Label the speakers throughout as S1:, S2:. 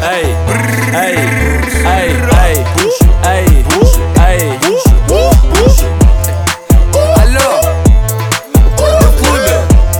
S1: эй, эй, эй, эй, эй, эй.
S2: Алло, ты в клубе?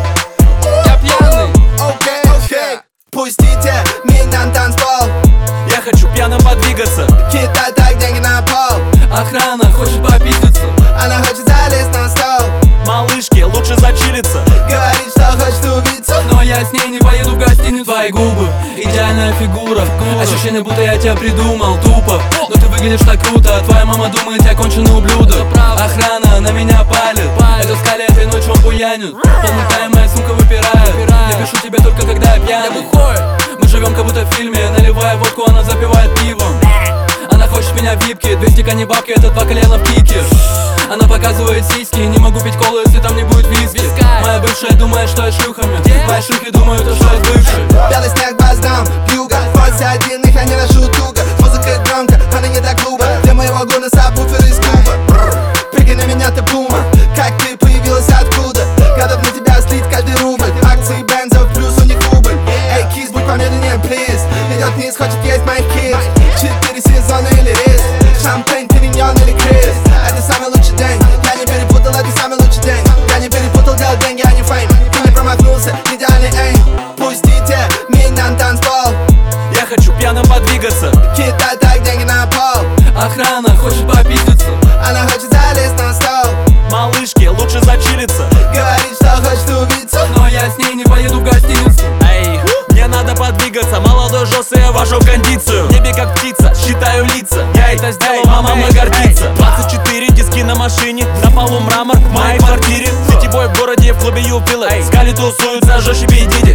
S2: Я пьяный.
S3: Окей, пустите меня на танцпол.
S1: Я хочу пьяным подвигаться.
S3: Кидай так деньги на пол.
S2: Охрана хочет попиздиться.
S3: Она хочет залезть на стол.
S1: Малышки, лучше зачилиться.
S3: Говорит, что хочет увидеться.
S2: Но я с ней не поеду в гостиницу. Твои губы, идеальная фигура. Ощущение, будто я тебя придумал, тупо. Но ты выглядишь так круто. Твоя мама думает, я конченый ублюдок. Охрана на меня палит. Это скале этой ночью он буянит. Полнотая моя сумка выпирает. Я пишу тебе только когда я пьяный. Мы живем как будто в фильме. Наливая водку, она запивает пивом. Она хочет меня в випке. 200 кони бабки, это 2 колена в пике. Она показывает сиськи. Не могу пить колу, если там не будет виски. Моя бывшая думает, что я шлюхами. Твои шлюхи думают, что я бывший.
S3: Белый снег, баздам, юга. После отдельных я не ношу туго. Музыка громко, она не до клуба. Для моего гона сабвуфер из Куба. Прыгай на меня, ты бума. Как ты появилась откуда? Готов на тебя слить каждый рубль. Акции бензов, плюс у них убыль. Эй, кис, будь помедленнее, плиз. Идет вниз, хочет есть моих кис. 4 сезона или рис. Шампейн, периньон или крис. Это самый лучший день. Я не перепутал, это самый лучший день. Я не перепутал, делать деньги, а не фейм. Ты не промахнулся, идеальный эйм. Пустите меня на танцпол.
S1: Я хочу пьяным подвигаться.
S3: Кидай так деньги на пол.
S2: Охрана хочет попиздиться.
S3: Она хочет залезть на стол.
S1: Малышки, лучше зачилиться.
S3: Говорит, что хочет увидеться.
S2: Но я с ней не поеду в гостиницу.
S1: Эй, мне надо подвигаться. Молодой жёстко, я вожу кондицию. В небе как птица, считаю лица. Я это сделал, мама мной гордится. 24 диски на машине, на полу мрамор в моей квартире. Сетевой в городе, в клубе Юпила. Скали тусуются, жестче бедите.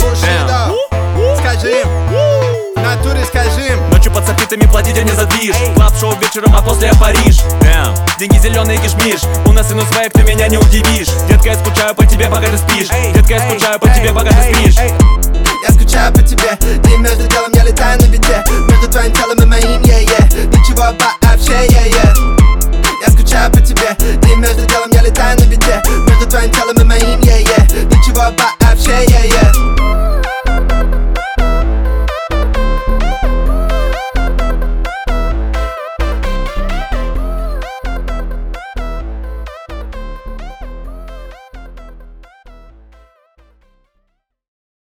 S3: Скажи им, в натуре скажи им.
S1: Ночью под сопитами платите мне за движ. Клаб-шоу вечером, а после я Париж. Деньги зеленые кишмиш. У нас инус своих, ты меня не удивишь. Детка, я скучаю по тебе, пока ты спишь. Детка, я скучаю по тебе, пока ты спишь.
S3: Я скучаю по тебе. И между делом я летаю на беде. Между твоим телом и моим, yeah-yeah. Ничего вообще, yeah-yeah.